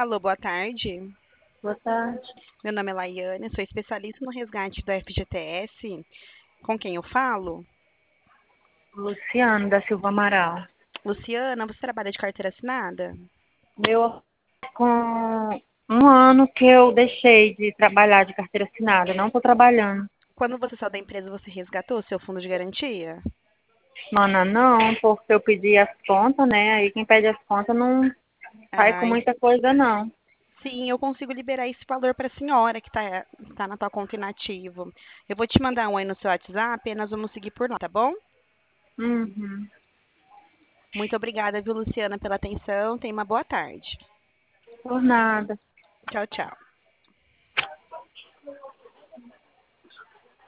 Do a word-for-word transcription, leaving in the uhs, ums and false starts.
Alô, boa tarde. Boa tarde. Meu nome é Laiane, sou especialista no resgate do F G T S. Com quem eu falo? Luciano da Silva Amaral. Luciana, você trabalha de carteira assinada? Meu, com um ano que eu deixei de trabalhar de carteira assinada, não estou trabalhando. Quando você saiu da empresa, você resgatou seu fundo de garantia? Mana, não, porque eu pedi as contas, né? Aí quem pede as contas não sai com Ai, muita coisa, não. sim, eu consigo liberar esse valor para a senhora que está tá na tua conta inativo. Eu vou te mandar um aí no seu WhatsApp e nós vamos seguir por lá, tá bom? Uhum. Muito obrigada, viu, Luciana, pela atenção. Tenha uma boa tarde. Por nada. Tchau, tchau.